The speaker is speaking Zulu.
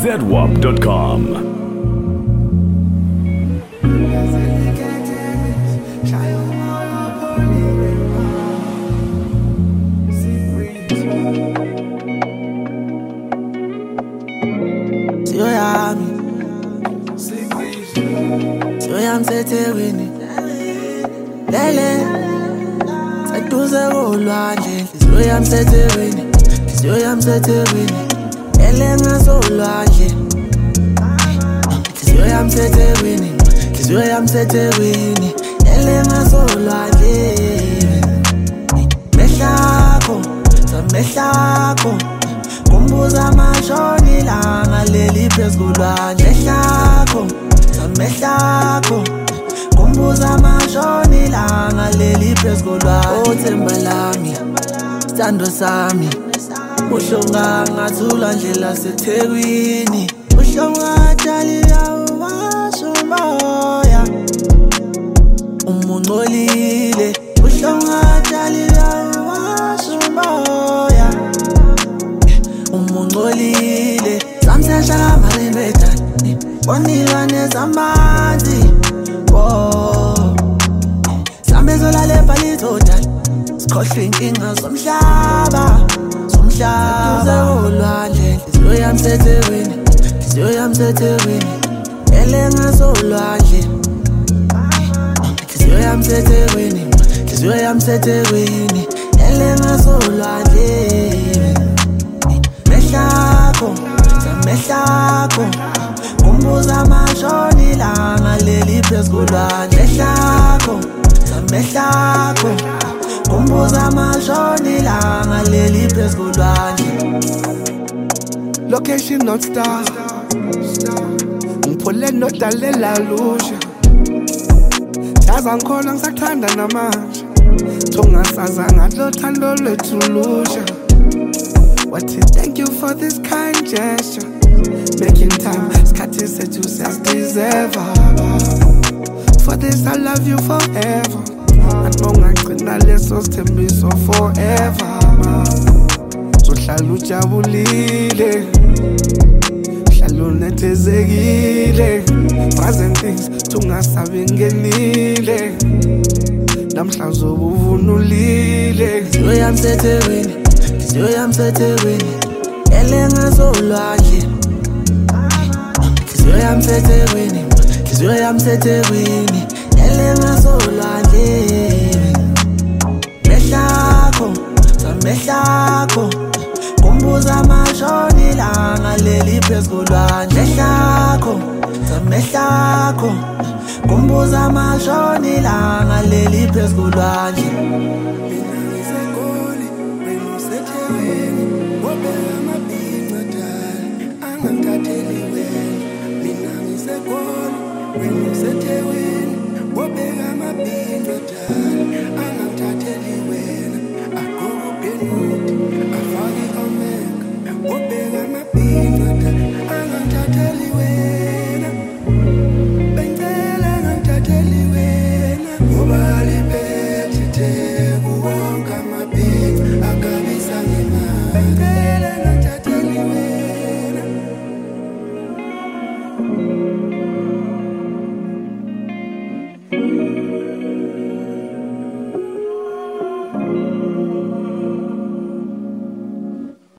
zwarp.com. Msetheweni lele seduze kolwandle inhliziyo yami Msetheweni inhliziyo yami Msetheweni lele ngasolwandle inhliziyo yami Msetheweni inhliziyo yami Msetheweni lele ngasolwandle mehlakho samehlakho kumbuza amashoni ilanga leli phezu kolwandle mehlakho samehlakho kumbuza amashoni ilanga leli phezu kolwandle othemba lami sithando sami uhlonga ngathula nje laseThekwini uhlonga tshaliya umashumoya umuncolile uhlonga tshaliya umashumoya umuncolile samsesha marimeta bonilwane zamanzi sambezola lepalithoda sikhohlwe inkinga zomhlaba olwandle inhliziyo yami Msetheweni inhliziyo yami Msetheweni ele ngasolwandle inhliziyo yami Msetheweni inhliziyo yami Msetheweni ele ngasolwandle mehlakho samehlakho kumbuza amashoni ilanga leli phezu kolwandle mehlakho samehlakho kumbuza amashoni ilanga leli phezu kolwandle Location not star ngiphole nodalela lusha Saza ngikhola ngisathanda namanje Thongasaza ngalo thando lwethu lusha What is thank you for this kind gesture Making time, skati sethu deserve. For this I love you forever Ngagcina leso sithembiso forever Sohlala ujabulile Hlala unethezekile Present things tungasabi ngenile Namhla uzobe uvunulile inhliziyo yami Msetheweni inhliziyo yami Msetheweni ele ngasolwandle inhliziyo yami Msetheweni inhliziyo yami Msetheweni ele ngasolwandle mehlakho samehlakho kumbuza amashoni ilanga leli phezu kolwandle mehlakho samehlakho kumbuza amashoni ilanga leli phezu kolwandle Msetheweni wobeka amabhinqa dala angamthatheli wena akukubhenuti afake omega wobeka amabhinqa dala angamthatheli wena bengcela angamthatheli wena ngoba liphethe kuwonke amabhinqa akabisa ngemali bengcela angamthatheli